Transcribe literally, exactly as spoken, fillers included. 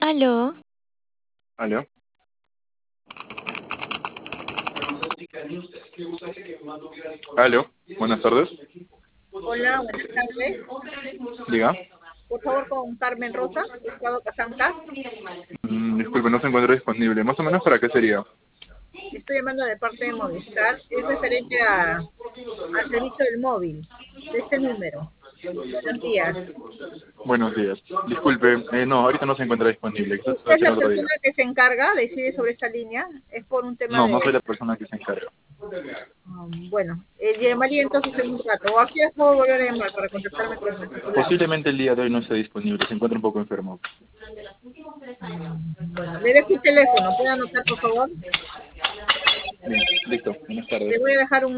Aló, ¿Aló? ¿Aló? Buenas tardes. Hola, buenas tardes. Diga. Por favor, con Carmen Rosa, Estado Casanca. Mm, disculpe, no se encuentra disponible. ¿Más o menos para qué sería? Estoy llamando de parte de Movistar. Es referente a, al servicio del móvil, de este número. Buenos días. Buenos días. Disculpe, eh, no, ahorita no se encuentra disponible. Quizás ¿Usted pueda es ser la otro día. persona que se encarga, decide sobre esta línea? Es por un tema No, de... no soy la persona que se encarga. um, bueno, eh, llamaría entonces en un rato. ¿O a qué hora puedo volver a llamar para contactarme con el titular? Posiblemente el día de hoy no esté disponible, se encuentra un poco enfermo. Bueno, le dejo un teléfono. ¿Puede anotar, por favor? Bien, listo. Buenas Le tardes. voy a dejar un